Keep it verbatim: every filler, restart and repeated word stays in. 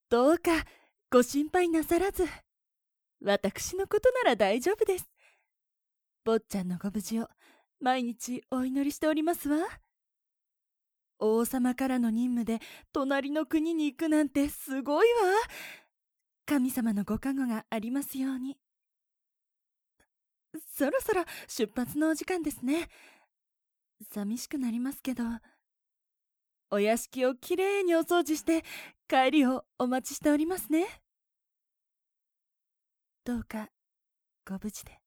どうかご心配なさらず。私のことなら大丈夫です。坊ちゃんのご無事を毎日お祈りしておりますわ。王様からの任務で隣の国に行くなんてすごいわ。神様のご加護がありますように。そろそろ出発のお時間ですね。寂しくなりますけど、お屋敷をきれいにお掃除して帰りをお待ちしておりますね。どうかご無事で。